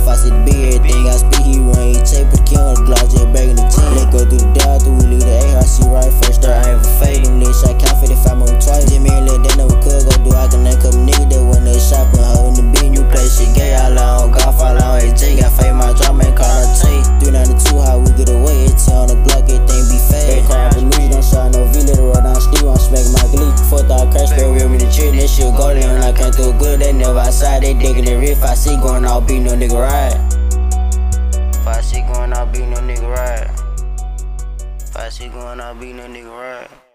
I see the big everything I speak, he run, he take, put the key on the Glock, just back in the team. Let go through the dial, through we leave the ARC right first, start I ain't for fade. Them niggas shot count 55 on twice. Just me and let that know we could go do. I can let couple niggas that want that shot, put her in the bin, you play shit gay. All on golf, all on AJ, got fade my drop, man, call her Tay. 392, how we get away, it's on the Glock, everything be fade. Car Belushi, don't shot no V, let it roll down Steve, I'm smacking my glee. 4,000 crash, they real me the trick, that shit go down, I can't do good, they never outside, they digging the riff. I see going out, beat no nigga ride. If I see going out, beat no nigga ride. If I see going out, beat no nigga ride.